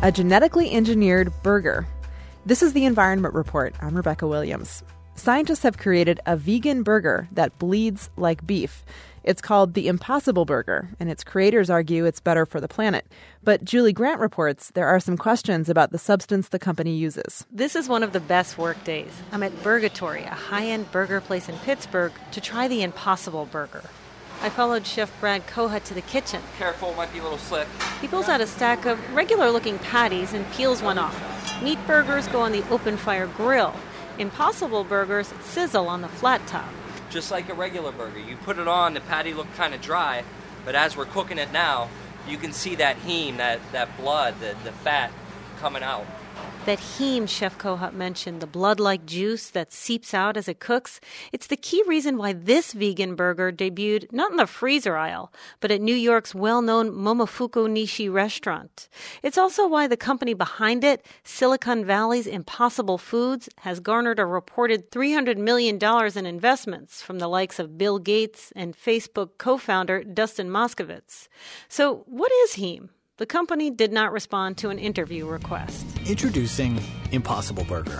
a genetically engineered burger. This is the Environment Report. I'm Rebecca Williams. Scientists have created a vegan burger that bleeds like beef. It's called the Impossible Burger, and its creators argue it's better for the planet. But Julie Grant reports there are some questions about the substance the company uses. This is one of the best work days. I'm at Burgatory, a high-end burger place in Pittsburgh, to try the Impossible Burger. I followed Chef Brad Kohut to the kitchen. Careful, might be a little slick. He pulls out a stack of regular-looking patties and peels one off. Meat burgers go on the open-fire grill. Impossible burgers sizzle on the flat top. Just like a regular burger. You put it on, the patty looked kind of dry, but as we're cooking it now, you can see that heme, that blood, the fat coming out. That heme Chef Kohut mentioned, the blood-like juice that seeps out as it cooks, it's the key reason why this vegan burger debuted not in the freezer aisle, but at New York's well-known Momofuku Nishi restaurant. It's also why the company behind it, Silicon Valley's Impossible Foods, has garnered a reported $300 million in investments from the likes of Bill Gates and Facebook co-founder Dustin Moskovitz. So what is heme? The company did not respond to an interview request. Introducing Impossible Burger.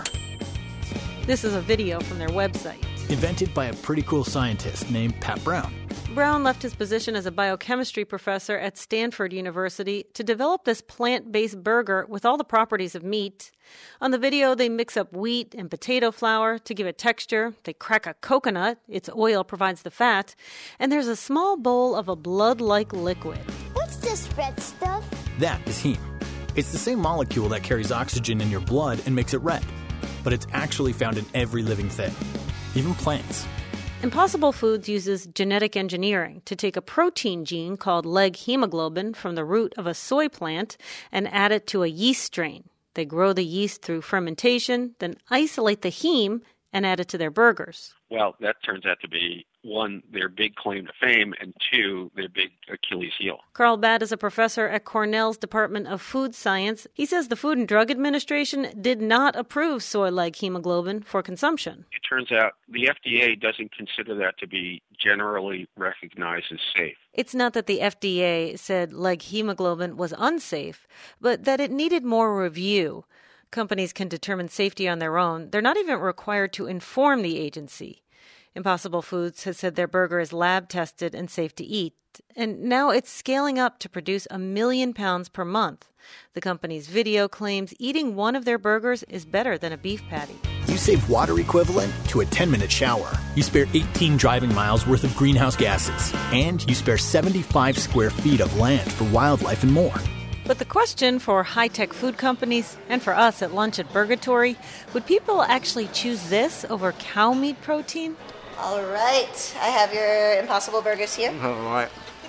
This is a video from their website. Invented by a pretty cool scientist named Pat Brown. Brown left his position as a biochemistry professor at Stanford University to develop this plant-based burger with all the properties of meat. On the video, they mix up wheat and potato flour to give it texture. They crack a coconut. Its oil provides the fat. And there's a small bowl of a blood-like liquid. What's this red stuff? That is heme. It's the same molecule that carries oxygen in your blood and makes it red. But it's actually found in every living thing, even plants. Impossible Foods uses genetic engineering to take a protein gene called leg hemoglobin from the root of a soy plant and add it to a yeast strain. They grow the yeast through fermentation, then isolate the heme and add it to their burgers. Well, that turns out to be, one, their big claim to fame, and two, their big Achilles heel. Carl Batt is a professor at Cornell's Department of Food Science. He says the Food and Drug Administration did not approve soy leg hemoglobin for consumption. It turns out the FDA doesn't consider that to be generally recognized as safe. It's not that the FDA said leg hemoglobin was unsafe, but that it needed more review. Companies can determine safety on their own. They're not even required to inform the agency. Impossible Foods has said their burger is lab-tested and safe to eat. And now it's scaling up to produce 1 million pounds per month. The company's video claims eating one of their burgers is better than a beef patty. You save water equivalent to a 10-minute shower. You spare 18 driving miles worth of greenhouse gases. And you spare 75 square feet of land for wildlife and more. But the question for high-tech food companies and for us at lunch at Burgatory, would people actually choose this over cow meat protein? All right. I have your Impossible Burgers here. All right.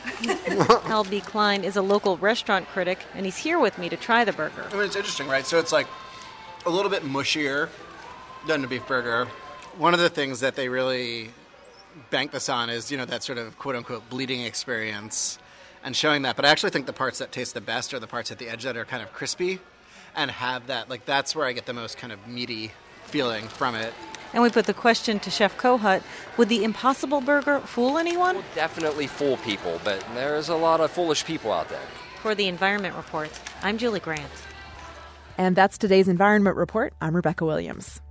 Hal B. Klein is a local restaurant critic, and he's here with me to try the burger. I mean, it's interesting, right? So it's like a little bit mushier than a beef burger. One of the things that they really bank this on is, that sort of quote-unquote bleeding experience and showing that. But I actually think the parts that taste the best are the parts at the edge that are kind of crispy and have that, that's where I get the most kind of meaty feeling from it. And we put the question to Chef Kohut, would the Impossible Burger fool anyone? It will definitely fool people, but there's a lot of foolish people out there. For the Environment Report, I'm Julie Grant. And that's today's Environment Report. I'm Rebecca Williams.